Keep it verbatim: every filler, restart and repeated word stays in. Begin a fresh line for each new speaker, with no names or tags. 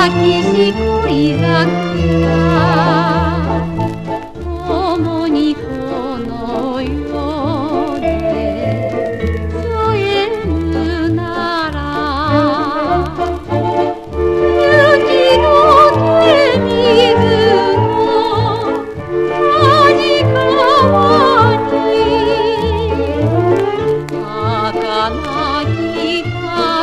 きし恋桜共にこの世で添えるなら雪の手水の梶川に儚き